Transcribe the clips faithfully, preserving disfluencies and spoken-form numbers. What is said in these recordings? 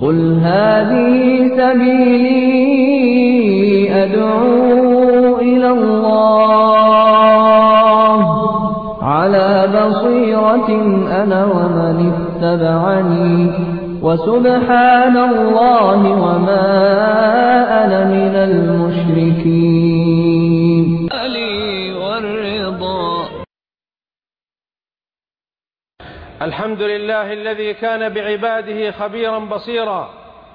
قل هذه سبيلي أدعو إلى الله على بصيرة أنا ومن اتبعني وسبحان الله وما أنا من المشركين. الحمد لله الذي كان بعباده خبيرا بصيرا،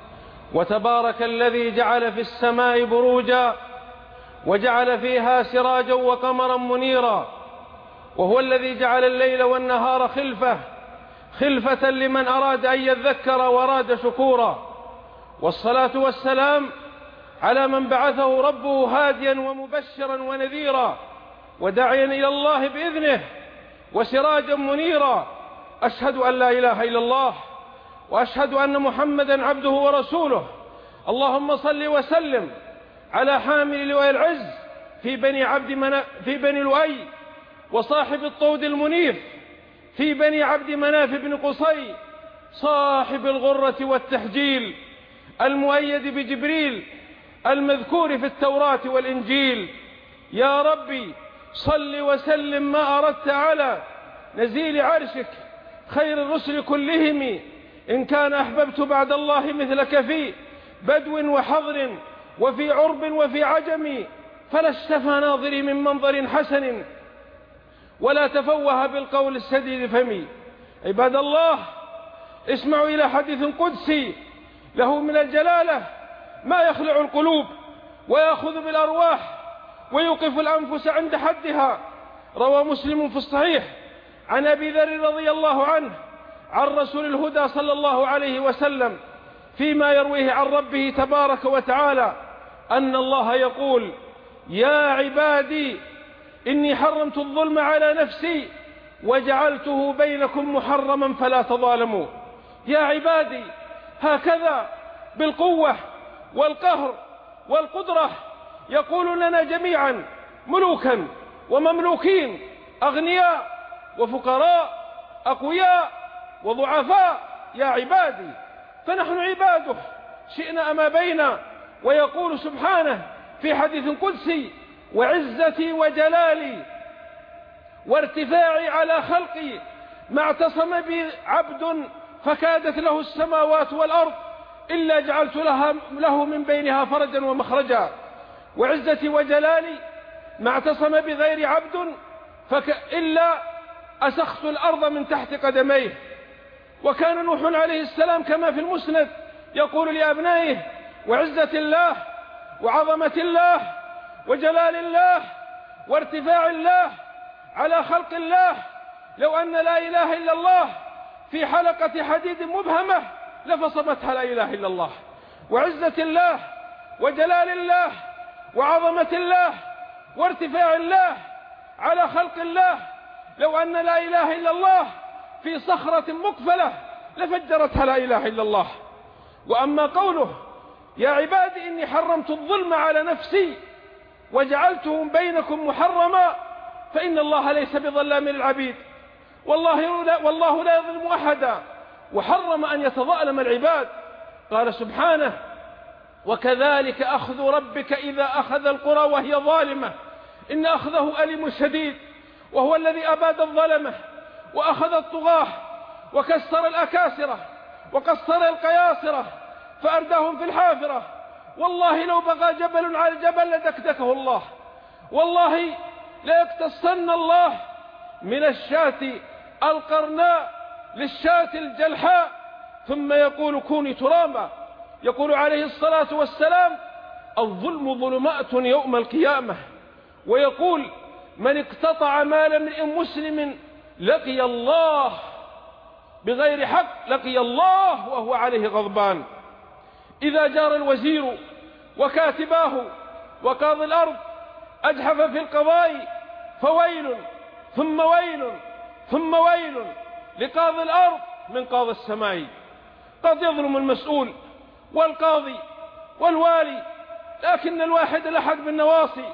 وتبارك الذي جعل في السماء بروجا وجعل فيها سراجا وقمرا منيرا، وهو الذي جعل الليل والنهار خلفة خلفة لمن أراد أن يذكر وأراد شكورا. والصلاة والسلام على من بعثه ربه هاديا ومبشرا ونذيرا وداعيا إلى الله بإذنه وسراجا منيرا. أشهد أن لا إله إلا الله وأشهد أن محمدا عبده ورسوله. اللهم صل وسلم على حامل لواء العز في بني عبد منا في بني لؤي، وصاحب الطود المنيف في بني عبد مناف بن قصي، صاحب الغرة والتحجيل المؤيد بجبريل المذكور في التوراة والإنجيل. يا ربي صل وسلم ما أردت على نزيل عرشك خير الرسل كلهم، إن كان أحببت بعد الله مثلك في بدو وحضر وفي عرب وفي عجم، فلا اشتفى ناظري من منظر حسن ولا تفوه بالقول السديد فمي. عباد الله، اسمعوا إلى حديث قدسي له من الجلالة ما يخلع القلوب ويأخذ بالأرواح ويوقف الأنفس عند حدها. روى مسلم في الصحيح عن أبي ذر رضي الله عنه عن رسول الهدى صلى الله عليه وسلم فيما يرويه عن ربه تبارك وتعالى أن الله يقول: يا عبادي إني حرمت الظلم على نفسي وجعلته بينكم محرما فلا تظالموا. يا عبادي، هكذا بالقوة والقهر والقدرة يقول لنا جميعا، ملوكا ومملوكين، أغنياء وفقراء، أقوياء وضعفاء، يا عبادي. فنحن عباده شئنا أما بينا. ويقول سبحانه في حديث قدسي: وعزتي وجلالي وارتفاعي على خلقي ما اعتصم بي عبد فكادت له السماوات والأرض إلا جعلت لها له من بينها فرجا ومخرجا. وعزتي وجلالي ما اعتصم بغير عبد فك إلا أسخت الأرض من تحت قدميه. وكان نوح عليه السلام كما في المسند يقول لأبنائه: وعزة الله وعظمة الله وجلال الله وارتفاع الله على خلق الله، لو أن لا إله إلا الله في حلقة حديد مبهمة لفصمتها لا إله إلا الله. وعزة الله وجلال الله وعظمة الله وارتفاع الله على خلق الله، لو أن لا إله إلا الله في صخرة مقفلة لفجرتها لا إله إلا الله. وأما قوله: يا عبادي إني حرمت الظلم على نفسي وجعلته بينكم محرما، فإن الله ليس بظلام للعبيد، والله لا, والله لا يظلم أحدا، وحرم أن يتظالم العباد. قال سبحانه: وكذلك أخذ ربك إذا أخذ القرى وهي ظالمة إن أخذه أليم شديد. وهو الذي أباد الظلمة وأخذ الطغاة وكسر الأكاسرة وقصر القياصرة فأرداهم في الحافرة. والله لو بغى جبل على جبل لدكدكه الله. والله لا يقتصن الله من الشاة القرناء للشاة الجلحاء ثم يقول كوني ترابا. يقول عليه الصلاة والسلام: الظلم ظلمات يوم القيامة. ويقول: من اقتطع مال امرئ مسلم لقي الله بغير حق لقي الله وهو عليه غضبان. إذا جار الوزير وكاتباه وقاضي الأرض أجحف في القضاء فويل ثم ويل ثم ويل لقاضي الأرض من قاضي السماء. قد يظلم المسؤول والقاضي والوالي، لكن الواحد لحق بالنواصي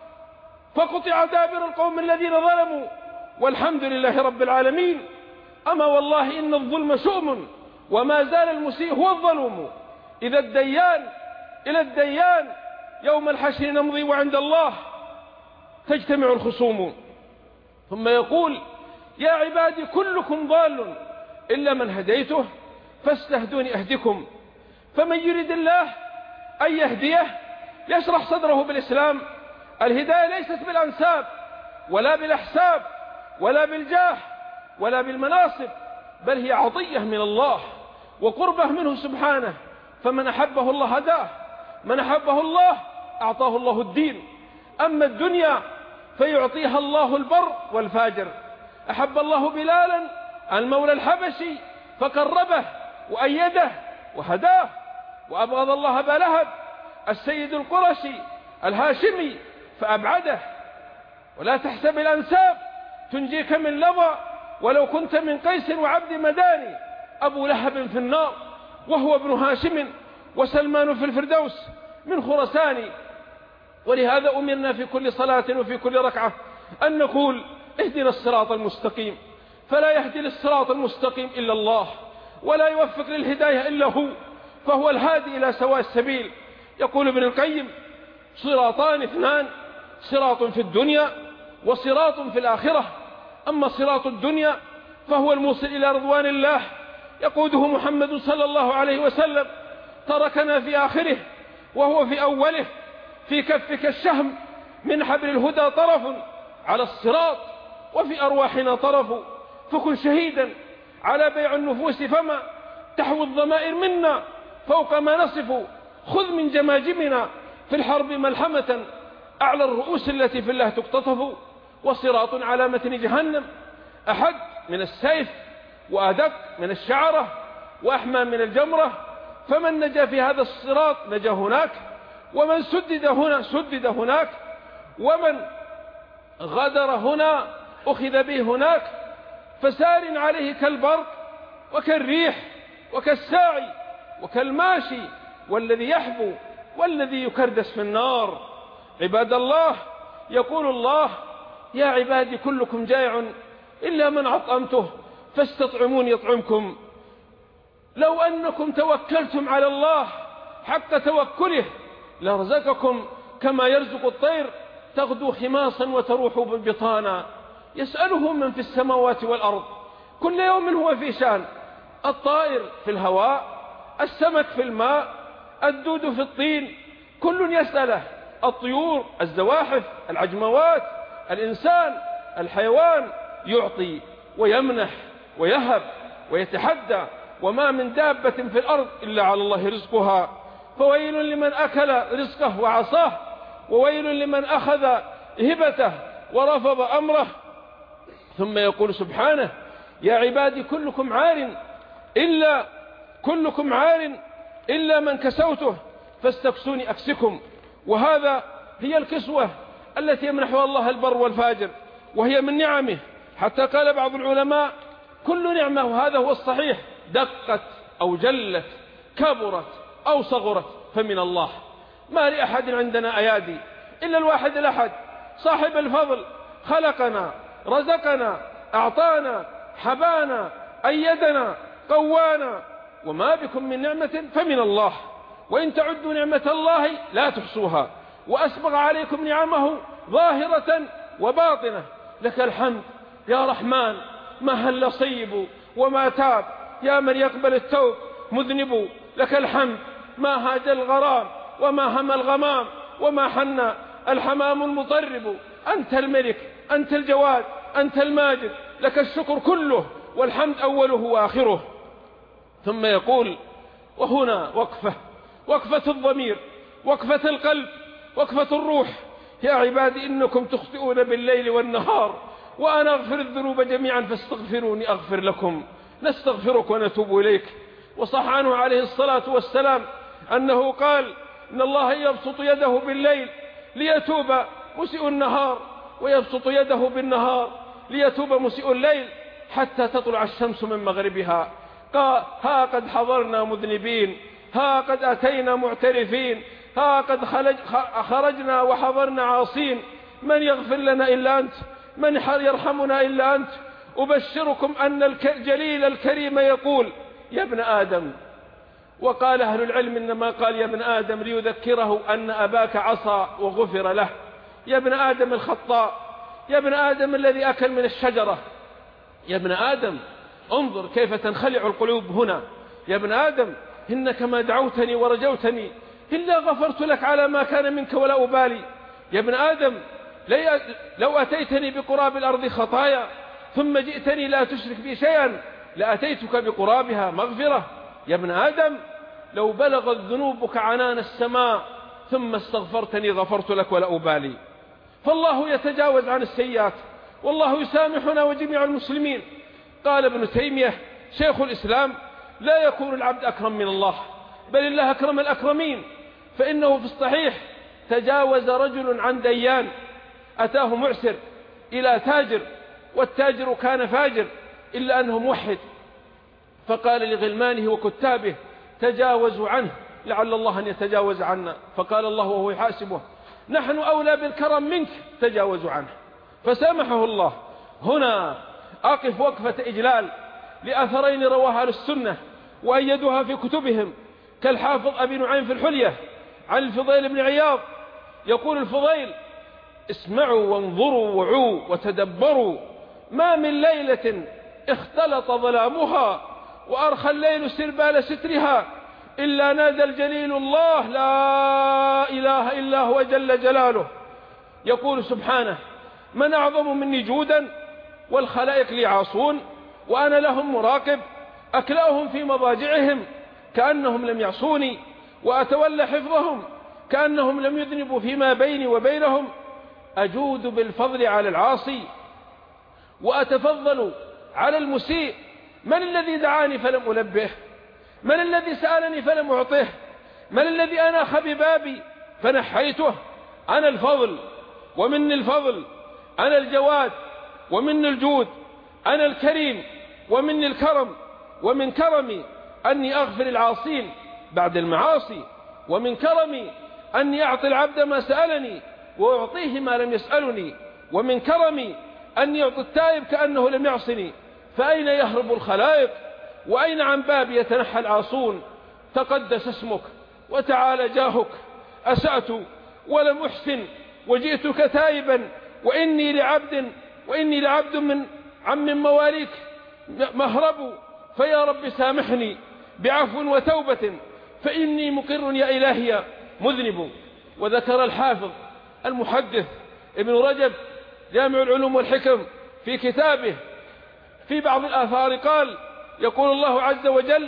فقطع دابر القوم الذين ظلموا والحمد لله رب العالمين. أما والله إن الظلم شؤم وما زال المسيء هو الظلوم. إذا الديان إلى الديان يوم الحشر نمضي وعند الله تجتمع الخصوم. ثم يقول يا عبادي كلكم ضال إلا من هديته فاستهدوني أهدكم. فمن يريد الله أن يهديه يشرح صدره بالإسلام. الهداية ليست بالأنساب ولا بالأحساب ولا بالجاه ولا بالمناصب، بل هي عطية من الله وقربه منه سبحانه. فمن أحبه الله هداه، من أحبه الله أعطاه الله الدين. أما الدنيا فيعطيها الله البر والفاجر. أحب الله بلالا المولى الحبشي فقربه وأيده وهداه، وأبغض الله أبا لهب السيد القرشي الهاشمي فأبعده. ولا تحسب الأنساب تنجيك من لظى ولو كنت من قيس وعبد مداني. أبو لهب في النار وهو ابن هاشم، وسلمان في الفردوس من خرسان. ولهذا أمرنا في كل صلاة وفي كل ركعة أن نقول اهدنا الصراط المستقيم، فلا يهدي للصراط المستقيم إلا الله، ولا يوفق للهداية إلا هو، فهو الهادي إلى سواء السبيل. يقول ابن القيم صراطان اثنان، صراط في الدنيا وصراط في الآخرة. أما صراط الدنيا فهو الموصل إلى رضوان الله يقوده محمد صلى الله عليه وسلم، تركنا في آخره وهو في أوله. في كفك الشهم من حبل الهدى طرف على الصراط، وفي أرواحنا طرف. فكن شهيدا على بيع النفوس فما تحوي الضمائر منا فوق ما نصف. خذ من جماجمنا في الحرب ملحمة أعلى الرؤوس التي في الله تقتطف. وصراط على متن جهنم أحد من السيف وأدق من الشعرة وأحمى من الجمرة. فمن نجا في هذا الصراط نجا هناك، ومن سدد هنا سدد هناك، ومن غدر هنا أخذ به هناك. فسار عليه كالبرق وكالريح وكالساعي وكالماشي، والذي يحبو والذي يكردس في النار. عباد الله، يقول الله يا عبادي كلكم جائع إلا من أطعمته فاستطعمون يطعمكم. لو أنكم توكلتم على الله حق توكله لرزقكم كما يرزق الطير تغدو خماصا وتروح بطانا. يسأله من في السماوات والأرض كل يوم هو في شان. الطائر في الهواء، السمك في الماء، الدود في الطين، كل يسأله. الطيور، الزواحف، العجموات، الإنسان، الحيوان يعطي ويمنح ويهب ويتحدى. وما من دابة في الأرض إلا على الله رزقها. فويل لمن أكل رزقه وعصاه، وويل لمن أخذ هبته ورفض أمره. ثم يقول سبحانه يا عبادي كلكم عار إلا كلكم عار إلا من كسوته فاستكسوني أكسكم. وهذا هي الكسوة التي يمنحها الله البر والفاجر، وهي من نعمه. حتى قال بعض العلماء كل نعمة، وهذا هو الصحيح، دقت أو جلت كبرت أو صغرت فمن الله. ما لأحد عندنا أيادي إلا الواحد الأحد صاحب الفضل، خلقنا رزقنا أعطانا حبانا أيدنا قوانا. وما بكم من نعمة فمن الله، وإن تعدوا نعمة الله لا تحصوها. وأسبغ عليكم نعمه ظاهرة وباطنة. لك الحمد يا رحمن، ما هل صيب وما تاب، يا من يقبل التوب مذنب. لك الحمد ما هاج الغرام وما هم الغمام، وما حن الحمام المطرب. أنت الملك، أنت الجواد، أنت الماجد، لك الشكر كله والحمد أوله وآخره. ثم يقول وهنا وقفة وقفة الضمير، وقفة القلب، وقفة الروح. يا عبادي إنكم تخطئون بالليل والنهار، وأنا أغفر الذنوب جميعا فاستغفروني أغفر لكم. نستغفرك ونتوب إليك. وصح عنه عليه الصلاة والسلام أنه قال إن الله يبسط يده بالليل ليتوب مسيء النهار، ويبسط يده بالنهار ليتوب مسيء الليل، حتى تطلع الشمس من مغربها. قال ها قد حضرنا مذنبين، ها قد أتينا معترفين، ها قد خرجنا وحضرنا عاصين. من يغفر لنا إلا أنت، من يرحمنا إلا أنت. أبشركم أن الجليل الكريم يقول يا ابن آدم. وقال أهل العلم إنما قال يا ابن آدم ليذكره أن أباك عصى وغفر له. يا ابن آدم الخطاء، يا ابن آدم الذي أكل من الشجرة، يا ابن آدم انظر كيف تنخلع القلوب هنا. يا ابن آدم إنك ما دعوتني ورجوتني إلا غفرت لك على ما كان منك ولا أبالي. يا ابن آدم لو أتيتني بقراب الأرض خطايا ثم جئتني لا تشرك بي شيئا لأتيتك بقرابها مغفرة. يا ابن آدم لو بلغت ذنوبك عنان السماء ثم استغفرتني غفرت لك ولا أبالي. فالله يتجاوز عن السيئات والله يسامحنا وجميع المسلمين. قال ابن تيمية شيخ الإسلام لا يكون العبد أكرم من الله بل الله أكرم الأكرمين. فإنه في الصحيح تجاوز رجل عن ديان أتاه معسر إلى تاجر والتاجر كان فاجر إلا أنه موحد، فقال لغلمانه وكتابه تجاوزوا عنه لعل الله أن يتجاوز عنا. فقال الله وهو يحاسبه نحن أولى بالكرم منك تجاوزوا عنه، فسامحه الله. هنا أقف وقفة إجلال لأثرين رواها أهل السنة وأيدوها في كتبهم كالحافظ أبي نعيم في الحلية عن الفضيل بن عياض. يقول الفضيل اسمعوا وانظروا وعوا وتدبروا ما من ليلة اختلط ظلامها وأرخى الليل سربال سترها إلا نادى الجليل الله لا إله إلا هو جل جلاله. يقول سبحانه من أعظم مني جودا والخلائق لي عاصون وأنا لهم مراقب أكلأهم في مضاجعهم كأنهم لم يعصوني وأتولى حفظهم كأنهم لم يذنبوا فيما بيني وبينهم. أجود بالفضل على العاصي وأتفضل على المسيء. من الذي دعاني فلم ألبه؟ من الذي سألني فلم أعطيه؟ من الذي أناخ ببابي فنحيته؟ أنا الفضل ومن الفضل، أنا الجواد ومن الجود، أنا الكريم ومن الكرم، ومن كرمي أني أغفر العاصين بعد المعاصي، ومن كرمي أني أعطي العبد ما سألني وأعطيه ما لم يسألني، ومن كرمي أني أعطي التائب كأنه لم يعصني. فأين يهرب الخلائق وأين عن بابي يتنحى العاصون؟ تقدس اسمك وتعالى جاهك أسأت ولم أحسن وجئتك تائبا وإني لعبد وإني لعبد من عم مواليك مهرب. فيا رب سامحني بعفو وتوبة فإني مقر يا إلهي مذنب. وذكر الحافظ المحدث ابن رجب جامع العلوم والحكم في كتابه في بعض الآثار قال يقول الله عز وجل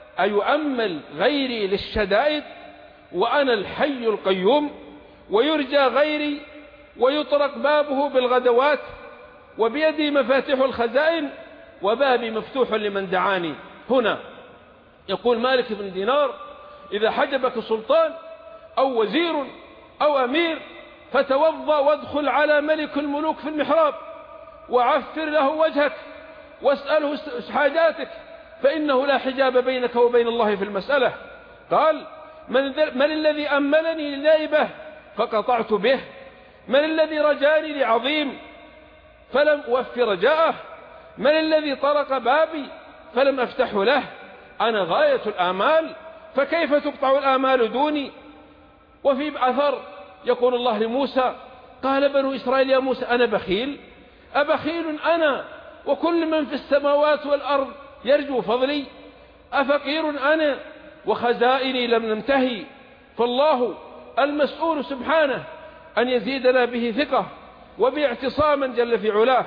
أيؤمل غيري للشدائد وأنا الحي القيوم ويرجى غيري ويطرق بابه بالغدوات وبيدي مفاتيح الخزائن وبابي مفتوح لمن دعاني. هنا يقول مالك بن دينار إذا حجبك سلطان أو وزير أو أمير فتوضأ وادخل على ملك الملوك في المحراب وعفر له وجهك واسأله حاجاتك فإنه لا حجاب بينك وبين الله في المسألة. قال من, من الذي أملني لنائبه فقطعت به؟ من الذي رجاني لعظيم فلم أوفي رجاءه؟ من الذي طرق بابي فلم أفتحه له؟ أنا غاية الآمال فكيف تقطع الآمال دوني؟ وفي أثر يقول الله لموسى قال بنو إسرائيل يا موسى أنا بخيل؟ أبخيل أنا وكل من في السماوات والأرض يرجو فضلي؟ أفقير أنا وخزائني لم ننتهي؟ فالله المسؤول سبحانه أن يزيدنا به ثقة وباعتصاما جل في علاه.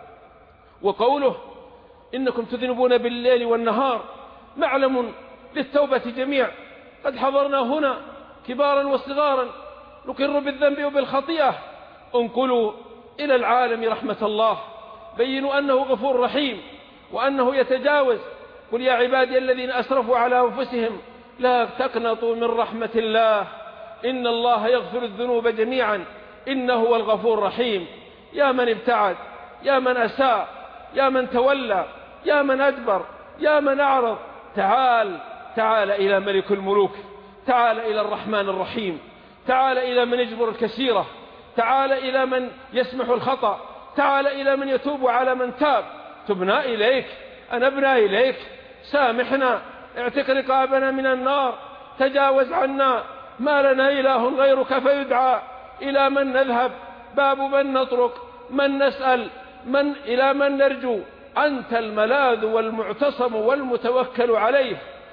وقوله إنكم تذنبون بالليل والنهار معلم للتوبة جميع. قد حضرنا هنا كبارا وصغارا نقر بالذنب وبالخطيئة. انقلوا إلى العالم رحمة الله، بينوا أنه غفور رحيم وأنه يتجاوز. قل يا عبادي الذين أسرفوا على أنفسهم لا تقنطوا من رحمة الله إن الله يغفر الذنوب جميعا إنه هو الغفور الرحيم. يا من ابتعد، يا من أساء، يا من تولى، يا من أدبر، يا من أعرض، تعال تعال إلى ملك الملوك، تعال إلى الرحمن الرحيم، تعال إلى من يجبر الكثيرة، تعال إلى من يسمح الخطأ، تعال إلى من يتوب على من تاب. تبنا إليك، أنبنا إليك، سامحنا، اعتق رقابنا من النار، تجاوز عنا، ما لنا إله غيرك فيدعى، إلى من نذهب، باب من نطرق، من نسأل، من إلى من نرجو، أنت الملاذ والمعتصم والمتوكل عليه،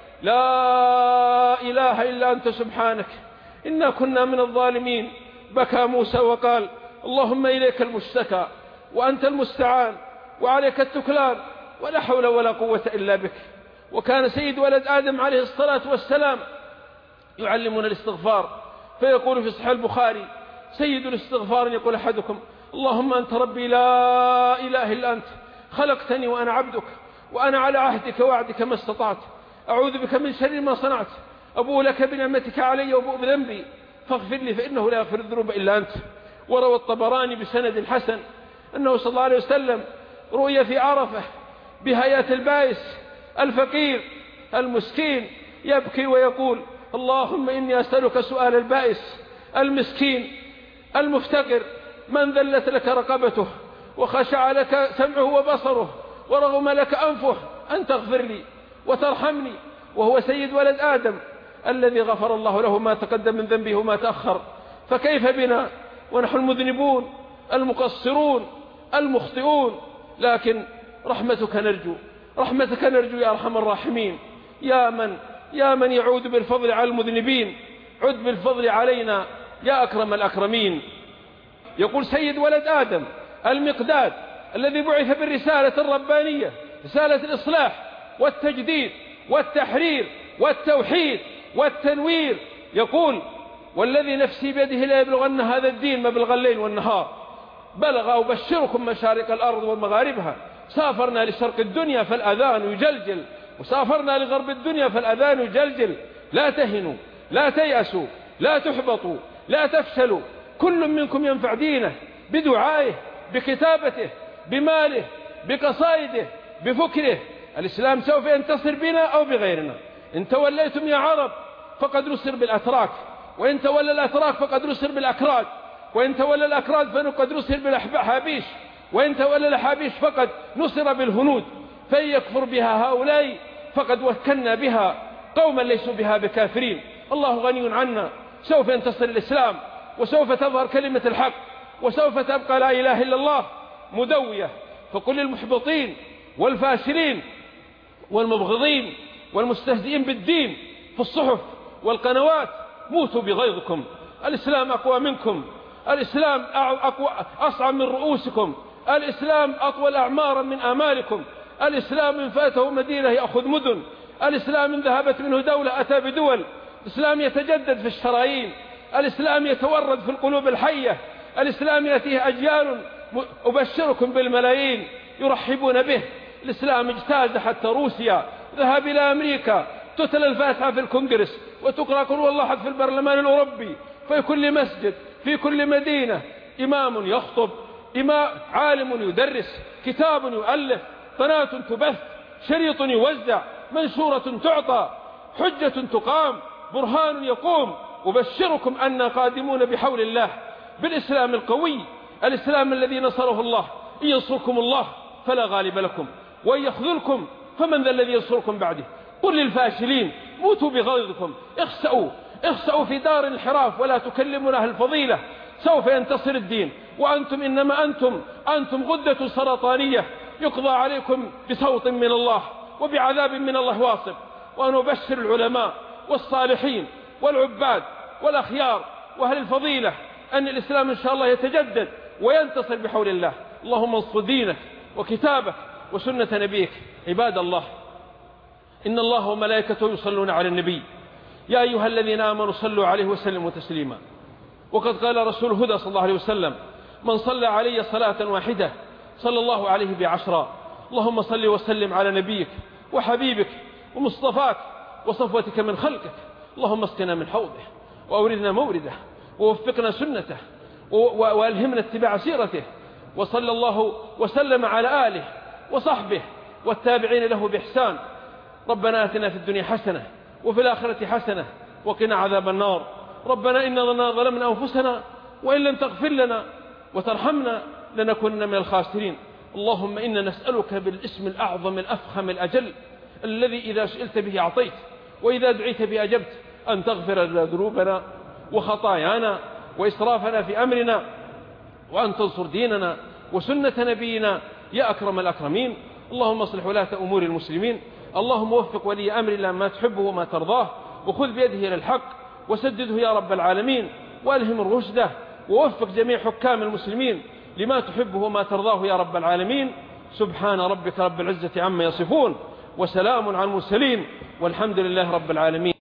لا إله إلا أنت سبحانك إنا كنا من الظالمين. بكى موسى وقال اللهم إليك المشتكى وأنت المستعان وعليك التكلان ولا حول ولا قوة إلا بك. وكان سيد ولد آدم عليه الصلاة والسلام يعلمنا الاستغفار، فيقول في صحيح البخاري سيد الاستغفار يقول أحدكم اللهم أنت ربي لا إله إلا أنت، خلقتني وأنا عبدك، وأنا على عهدك ووعدك ما استطعت، أعوذ بك من شر ما صنعت، أبوء لك بنعمتك علي وأبوء بذنبي فاغفر لي فإنه لا يغفر الذنوب إلا أنت. وروى الطبراني بسند حسن أنه صلى الله عليه وسلم رؤي في عرفة بهيئة البائس الفقير المسكين يبكي ويقول اللهم إني أسألك سؤال البائس المسكين المفتقر من ذلت لك رقبته وخشع لك سمعه وبصره ورغم لك أنفه أن تغفر لي وترحمني، وهو سيد ولد آدم الذي غفر الله له ما تقدم من ذنبه وما تأخر. فكيف بنا ونحن المذنبون المقصرون المخطئون؟ لكن رحمتك نرجو، رحمتك نرجو يا أرحم الراحمين، يا من يا من يعود بالفضل على المذنبين، عد بالفضل علينا يا أكرم الأكرمين. يقول سيد ولد آدم المقداد الذي بعث بالرسالة الربانية، رسالة الإصلاح والتجديد والتحرير والتوحيد والتنوير، يقول والذي نفسي بيده لا يبلغن هذا الدين مبلغ الليل والنهار، بلغ أبشركم مشارق الأرض ومغاربها، سافرنا لشرق الدنيا فالأذان يجلجل، وسافرنا لغرب الدنيا فالأذان يجلجل، لا تهنوا لا تيأسوا لا تحبطوا لا تفشلوا، كل منكم ينفع دينه بدعائه بكتابته بماله بقصائده بفكره. الإسلام سوف ينتصر بنا أو بغيرنا، إن توليتم يا عرب فقد نصر بالأتراك، وإن تولى الأتراك فقد نصر بالأكراد، وإن تولى الأكراد فقد نصر بالحابيش، وإن تولى الحابيش فقد نصر بالهنود. فإن يكفر بها هؤلاء فقد وكلنا بها قوما ليسوا بها بكافرين. الله غني عنا، سوف ينتصر الإسلام وسوف تظهر كلمة الحق وسوف تبقى لا إله إلا الله مدوية. فكل المحبطين والفاشلين والمبغضين والمستهزئين بالدين في الصحف والقنوات موتوا بغيظكم، الإسلام أقوى منكم، الإسلام أقوى أصعب من رؤوسكم، الإسلام أطول أعمارا من آمالكم، الإسلام إن فاته مدينة يأخذ مدن، الإسلام إن ذهبت منه دولة أتى بدول، الإسلام يتجدد في الشرايين، الإسلام يتورد في القلوب الحية، الإسلام يأتيه أجيال أبشركم بالملايين يرحبون به. الإسلام اجتاز حتى روسيا، ذهب إلى أمريكا، تتلى الفاتحة في الكونغرس وتقرأ قل هو الله أحد في البرلمان الأوروبي، في كل مسجد في كل مدينة إمام يخطب، إمام عالم يدرس، كتاب يؤلف، قناة تبث، شريط يوزع، منشورة تعطى، حجة تقام، برهان يقوم. أبشركم أن قادمون بحول الله بالإسلام القوي، الإسلام الذي نصره الله. إن ينصركم الله فلا غالب لكم، وإن يخذلكم فمن ذا الذي ينصركم بعده. قل للفاشلين موتوا بغيظكم، اخسأوا اخسأوا في دار الانحراف ولا تكلمون أهل الفضيلة، سوف ينتصر الدين، وأنتم إنما أنتم أنتم غدة سرطانية يقضى عليكم بصوت من الله وبعذاب من الله واصب. وأنا أبشر العلماء والصالحين والعباد والأخيار وأهل الفضيلة أن الإسلام إن شاء الله يتجدد وينتصر بحول الله. اللهم انصر دينك وكتابك وسنة نبيك. عباد الله، إن الله وملائكته يصلون على النبي، يا أيها الذين آمنوا صلوا عليه وسلموا تسليما. وقد قال رسول الهدى صلى الله عليه وسلم من صلى علي صلاة واحدة صلى الله عليه بعشرا. اللهم صل وسلم على نبيك وحبيبك ومصطفاك وصفوتك من خلقك. اللهم اسقنا من حوضه وأوردنا مورده ووفقنا سنته وألهمنا اتباع سيرته. وصلى الله وسلم على آله وصحبه والتابعين له بإحسان. ربنا آتنا في الدنيا حسنة وفي الآخرة حسنة وقنا عذاب النار. ربنا إننا ظلمنا أنفسنا وإن لم تغفر لنا وترحمنا لنكن من الخاسرين. اللهم إنا نسألك بالاسم الأعظم الأفخم الأجل الذي إذا سئلت به أعطيت وإذا دعيت به أجبت، أن تغفر لنا ذنوبنا وخطايانا وإسرافنا في أمرنا، وأن تنصر ديننا وسنة نبينا يا أكرم الأكرمين. اللهم اصلح ولاة أمور المسلمين، اللهم وفق ولي أمر إلى ما تحبه وما ترضاه، وخذ بيده إلى الحق وسدده يا رب العالمين، وألهم الرشده، ووفق جميع حكام المسلمين لما تحبه وما ترضاه يا رب العالمين. سبحان ربك رب العزة عما يصفون، وسلام على المرسلين، والحمد لله رب العالمين.